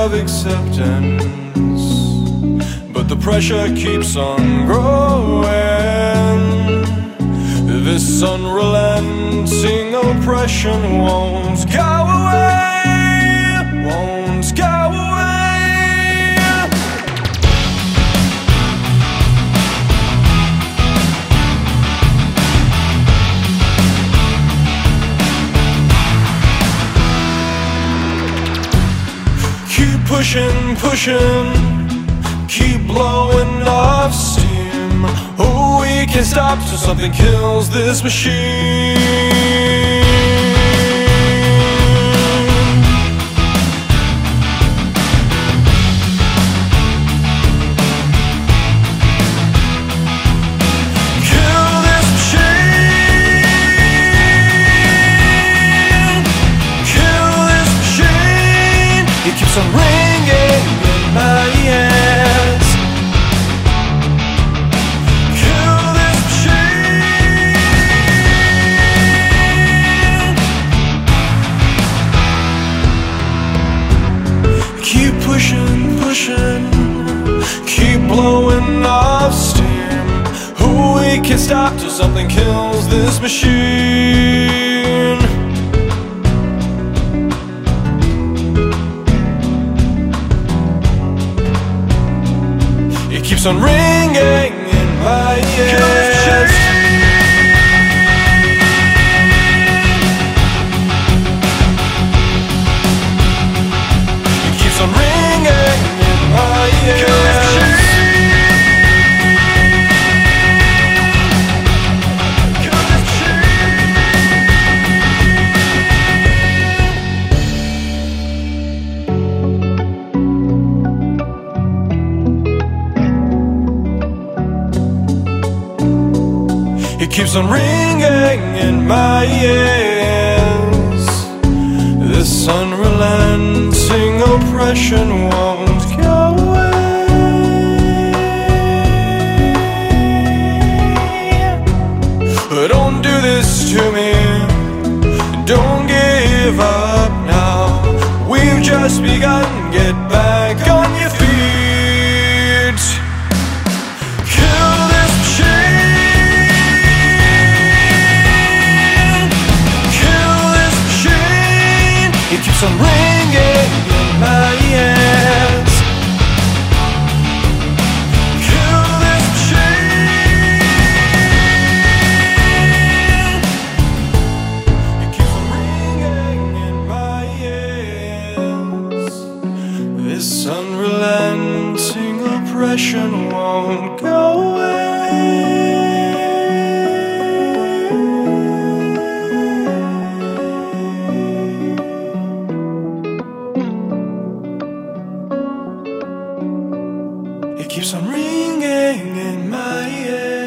of acceptance, but the pressure keeps on growing. This unrelenting oppression won't go away, won't go away. Keep pushing, pushing, keep blowing off steam. Oh, we can't stop till something kills this machine. Kill this machine. Kill this machine. It keeps on ringing in my ears. Keep pushing, pushing, keep blowing off steam. Oh, we can't stop till something kills this machine. It keeps on ringing in my ears. I'm ringing in my ears. It keeps on ringing in my ears. This unrelenting oppression won't go away. Don't do this to me. Don't give up now. We've just begun. Get back on your feet. Kill this machine. Kill this machine. It keeps on ringing in my ears. Kill this machine. It keeps on ringing in my ears. This unrelenting oppression won't go away. It keeps on ringing in my ears.